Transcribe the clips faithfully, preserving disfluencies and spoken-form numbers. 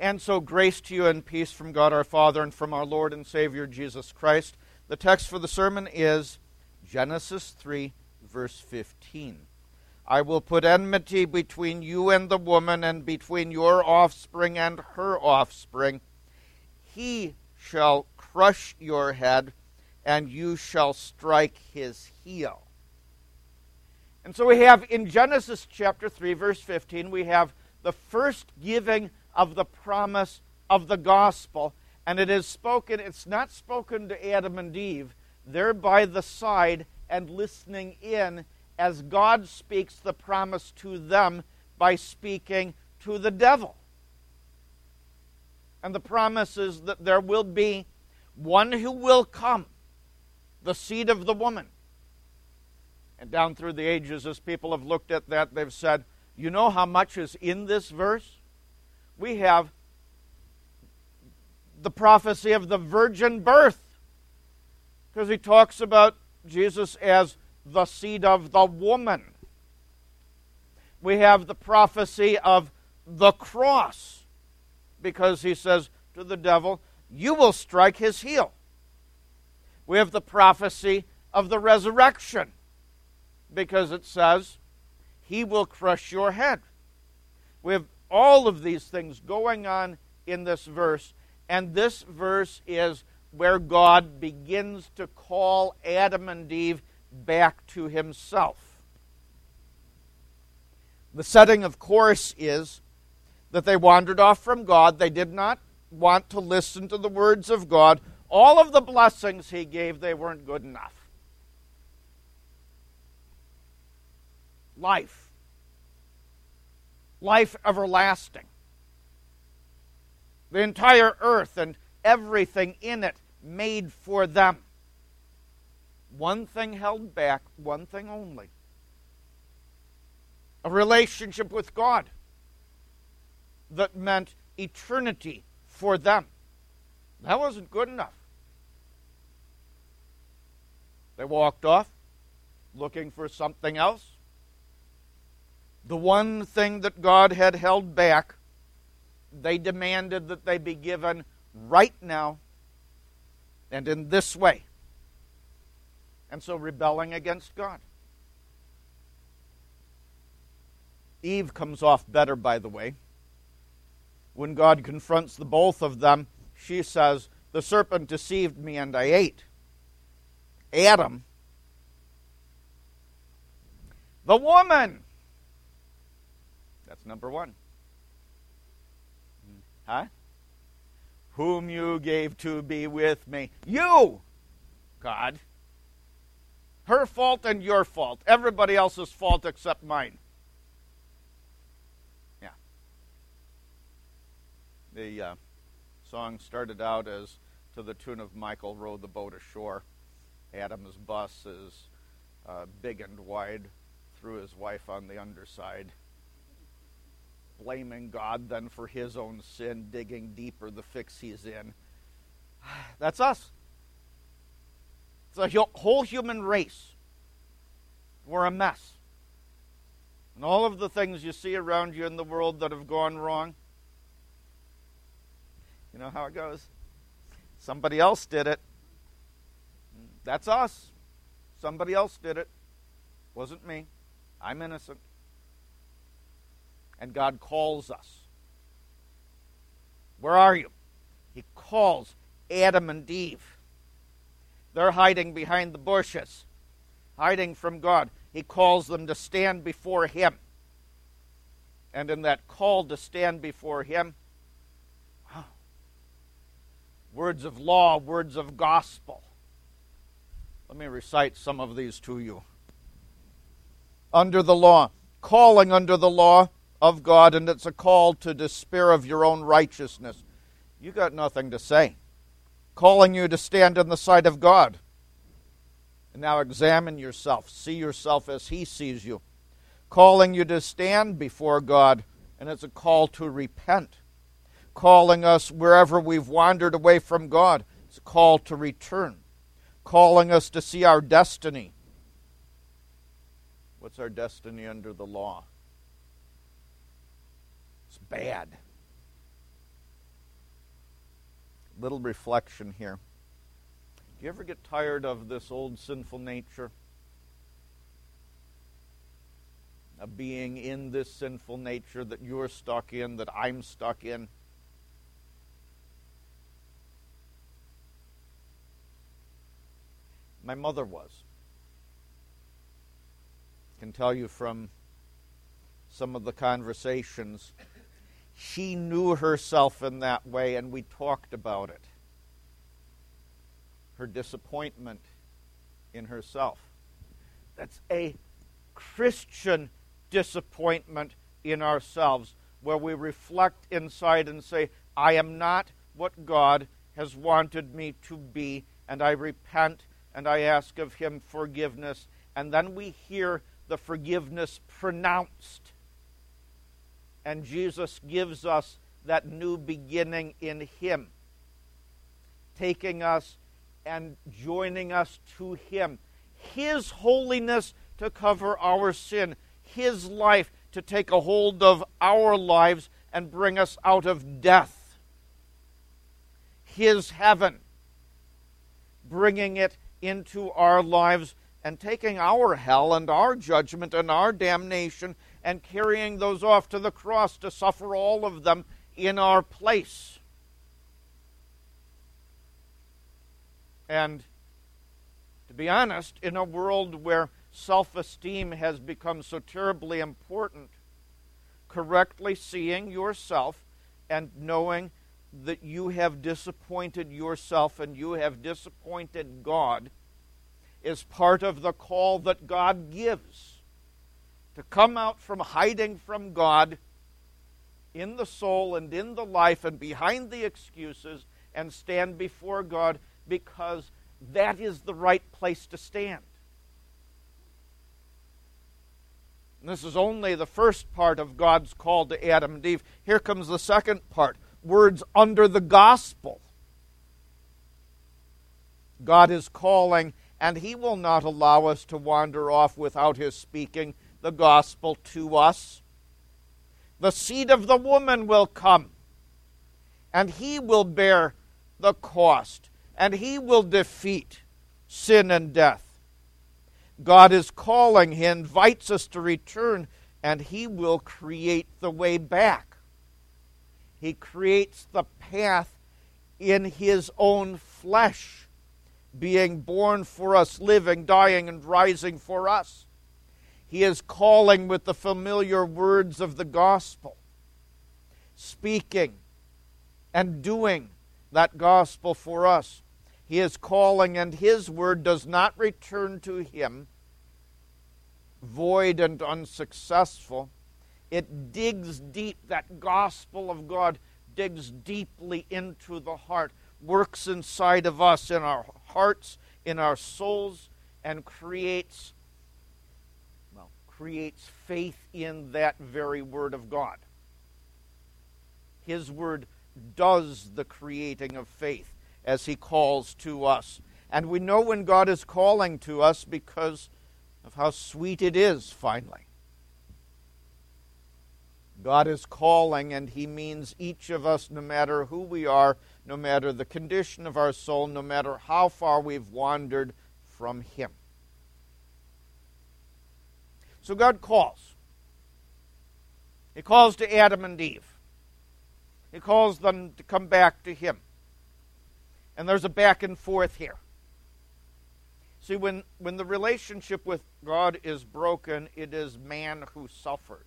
And so grace to you and peace from God our Father and from our Lord and Savior Jesus Christ. The text for the sermon is Genesis three, verse fifteen. I will put enmity between you and the woman, and between your offspring and her offspring. He shall crush your head, and you shall strike his heel. And so we have in Genesis chapter three, verse fifteen, we have the first giving of the promise of the gospel. And it is spoken, it's not spoken to Adam and Eve. They're by the side and listening in as God speaks the promise to them by speaking to the devil. And the promise is that there will be one who will come, the seed of the woman. And down through the ages, as people have looked at that, they've said, you know how much is in this verse? We have the prophecy of the virgin birth, because he talks about Jesus as the seed of the woman. We have the prophecy of the cross, because he says to the devil, you will strike his heel. We have the prophecy of the resurrection, because it says, he will crush your head. We have all of these things going on in this verse, and this verse is where God begins to call Adam and Eve back to himself. The setting, of course, is that they wandered off from God. They did not want to listen to the words of God. All of the blessings he gave, they weren't good enough. Life. Life everlasting. The entire earth and everything in it made for them. One thing held back, one thing only. A relationship with God that meant eternity for them. That wasn't good enough. They walked off looking for something else. The one thing that God had held back, they demanded that they be given right now and in this way. And so rebelling against God. Eve comes off better, by the way. When God confronts the both of them, she says, the serpent deceived me and I ate. Adam, the woman. That's number one. Huh? Whom you gave to be with me. You, God. Her fault and your fault. Everybody else's fault except mine. Yeah. The uh, song started out as to the tune of Michael Row the Boat Ashore. Adam's bus is uh, big and wide, threw his wife on the underside. Blaming God then for his own sin, digging deeper the fix he's in. That's us. The whole human race. We're a mess. And all of the things you see around you in the world that have gone wrong, you know how it goes. Somebody else did it. That's us. Somebody else did it. Wasn't me. I'm innocent. And God calls us. Where are you? He calls Adam and Eve. They're hiding behind the bushes, hiding from God. He calls them to stand before him. And in that call to stand before him, words of law, words of gospel. Let me recite some of these to you. Under the law, calling under the law of God, and it's a call to despair of your own righteousness. You got nothing to say. Calling you to stand in the sight of God. And now examine yourself. See yourself as he sees you. Calling you to stand before God, and it's a call to repent. Calling us wherever we've wandered away from God. It's a call to return. Calling us to see our destiny. What's our destiny under the law? It's bad. Little reflection here. Do you ever get tired of this old sinful nature? Of being in this sinful nature that you're stuck in, that I'm stuck in? My mother was. I can tell you from some of the conversations, she knew herself in that way, and we talked about it. Her disappointment in herself. That's a Christian disappointment in ourselves, where we reflect inside and say, I am not what God has wanted me to be, and I repent, and I ask of Him forgiveness. And then we hear the forgiveness pronounced. And Jesus gives us that new beginning in Him, taking us and joining us to Him. His holiness to cover our sin. His life to take a hold of our lives and bring us out of death. His heaven, bringing it into our lives and taking our hell and our judgment and our damnation and carrying those off to the cross to suffer all of them in our place. And to be honest, in a world where self-esteem has become so terribly important, correctly seeing yourself and knowing that you have disappointed yourself and you have disappointed God is part of the call that God gives to come out from hiding from God in the soul and in the life and behind the excuses and stand before God, because that is the right place to stand. And this is only the first part of God's call to Adam and Eve. Here comes the second part. Words under the gospel. God is calling, and He will not allow us to wander off without His speaking the gospel to us. The seed of the woman will come, and He will bear the cost, and He will defeat sin and death. God is calling. He invites us to return, and He will create the way back. He creates the path in His own flesh, being born for us, living, dying, and rising for us. He is calling with the familiar words of the gospel, speaking and doing that gospel for us. He is calling, and His word does not return to Him void and unsuccessful. It digs deep. That gospel of God digs deeply into the heart, works inside of us, in our hearts, in our souls, and creates, well, creates faith in that very word of God. His word does the creating of faith as He calls to us. And we know when God is calling to us because of how sweet it is, finally. God is calling, and He means each of us, no matter who we are, no matter the condition of our soul, no matter how far we've wandered from Him. So God calls. He calls to Adam and Eve. He calls them to come back to Him. And there's a back and forth here. See, when, when the relationship with God is broken, it is man who suffers.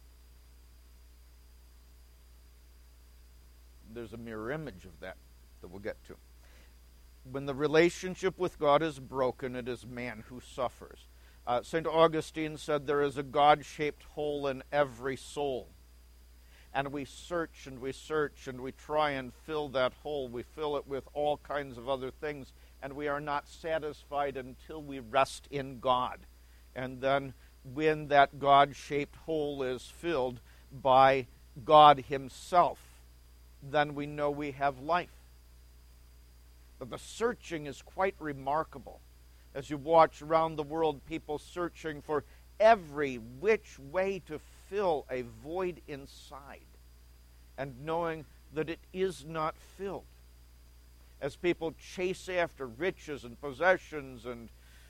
There's a mirror image of that that we'll get to. When the relationship with God is broken, it is man who suffers. Uh, Saint Augustine said there is a God-shaped hole in every soul. And we search and we search and we try and fill that hole. We fill it with all kinds of other things, and we are not satisfied until we rest in God. And then when that God-shaped hole is filled by God Himself, then we know we have life. But the searching is quite remarkable. As you watch around the world, people searching for every which way to fill a void inside, and knowing that it is not filled. as people chase after riches and possessions and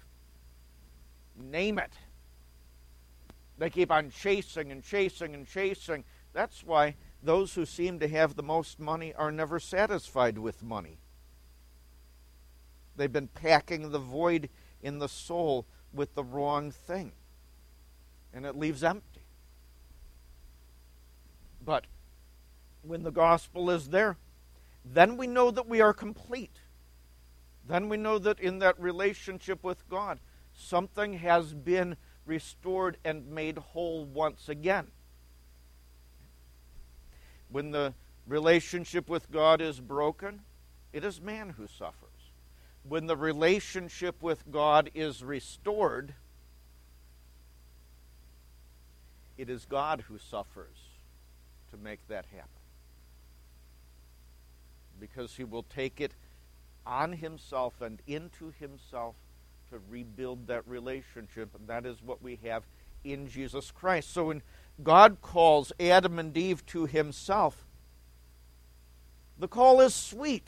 name it. They keep on chasing and chasing and chasing. That's why those who seem to have the most money are never satisfied with money. They've been packing the void in the soul with the wrong thing, and it leaves empty. But when the gospel is there, then we know that we are complete. Then we know that in that relationship with God, something has been restored and made whole once again. When the relationship with God is broken, it is man who suffers. When the relationship with God is restored, it is God who suffers to make that happen. Because he will take it on himself and into himself to rebuild that relationship. And that is what we have in Jesus Christ. So when God calls Adam and Eve to himself, the call is sweet.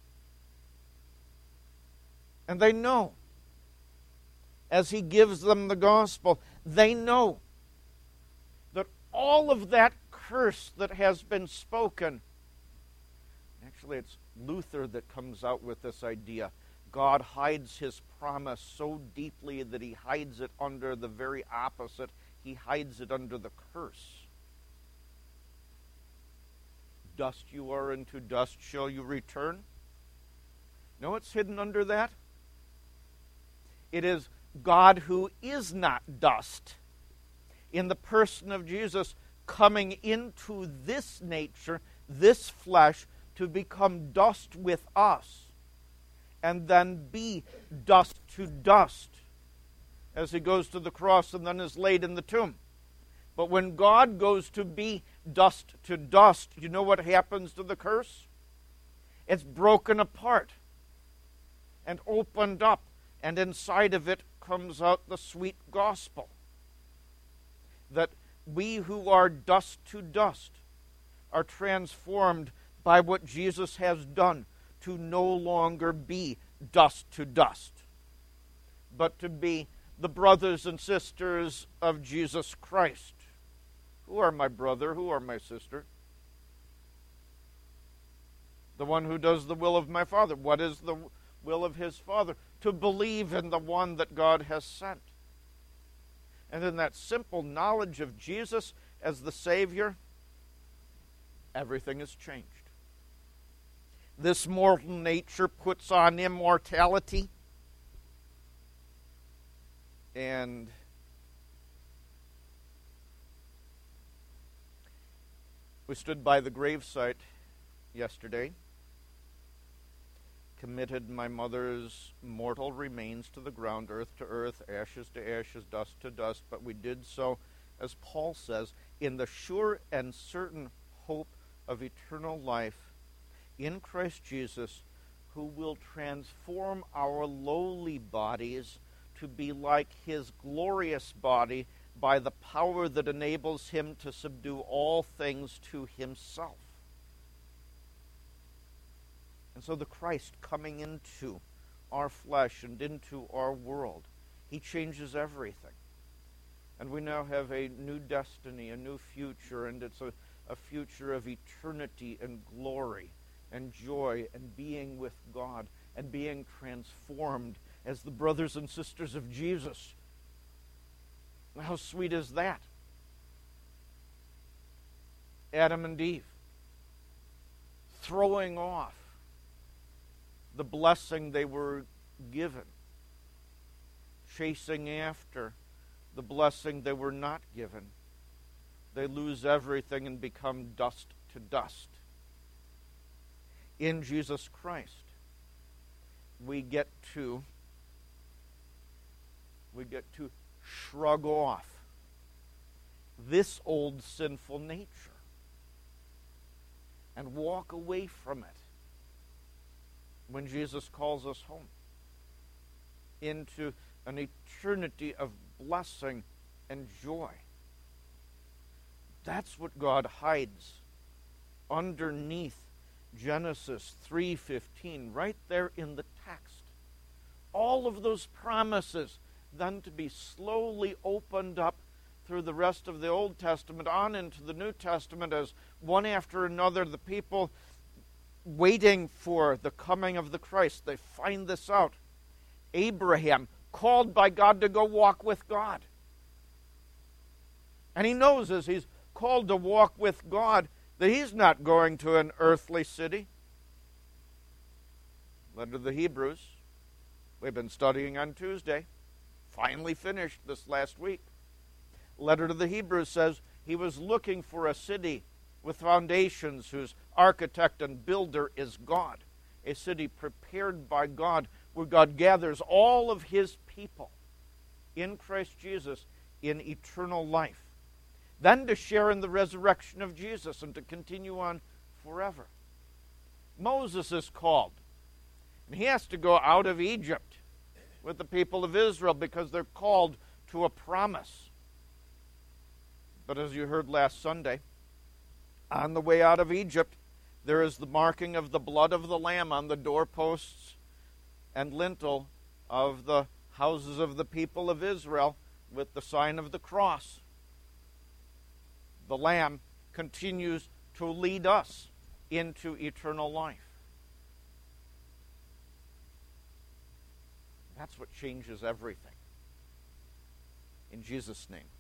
And they know. As he gives them the gospel, they know that all of that curse that has been spoken, actually it's Luther that comes out with this idea. God hides his promise so deeply that he hides it under the very opposite. He hides it under the curse. Dust you are, and to dust shall you return. No, it's hidden under that. It is God who is not dust, in the person of Jesus, coming into this nature, this flesh, to become dust with us, and then be dust to dust, as he goes to the cross and then is laid in the tomb. But when God goes to be dust to dust, you know what happens to the curse? It's broken apart and opened up, and inside of it comes out the sweet gospel. That we who are dust to dust are transformed by what Jesus has done to no longer be dust to dust, but to be the brothers and sisters of Jesus Christ. Who are my brother? Who are my sister? The one who does the will of my Father. What is the will of his Father? To believe in the one that God has sent. And in that simple knowledge of Jesus as the Savior, everything is changed. This mortal nature puts on immortality, and we stood by the gravesite yesterday, committed my mother's mortal remains to the ground, earth to earth, ashes to ashes, dust to dust, but we did so, as Paul says, in the sure and certain hope of eternal life in Christ Jesus, who will transform our lowly bodies to be like his glorious body by the power that enables him to subdue all things to himself. And so the Christ coming into our flesh and into our world, he changes everything. And we now have a new destiny, a new future, and it's a, a future of eternity and glory and joy and being with God and being transformed as the brothers and sisters of Jesus. How sweet is that? Adam and Eve throwing off the blessing they were given, chasing after the blessing they were not given. They lose everything and become dust to dust. In Jesus Christ, we get to we get to shrug off this old sinful nature and walk away from it when Jesus calls us home into an eternity of blessing and joy. That's what God hides underneath Genesis three fifteen, right there in the text. All of those promises then to be slowly opened up through the rest of the Old Testament on into the New Testament as one after another the people waiting for the coming of the Christ, they find this out. Abraham, called by God to go walk with God. And he knows as he's called to walk with God that he's not going to an earthly city. Letter to the Hebrews, we've been studying on Tuesday, finally finished this last week. Letter to the Hebrews says he was looking for a city with foundations whose architect and builder is God, a city prepared by God where God gathers all of his people in Christ Jesus in eternal life. Then to share in the resurrection of Jesus and to continue on forever. Moses is called, and he has to go out of Egypt with the people of Israel because they're called to a promise. But as you heard last Sunday, on the way out of Egypt, there is the marking of the blood of the Lamb on the doorposts and lintel of the houses of the people of Israel with the sign of the cross. The Lamb continues to lead us into eternal life. That's what changes everything. In Jesus' name.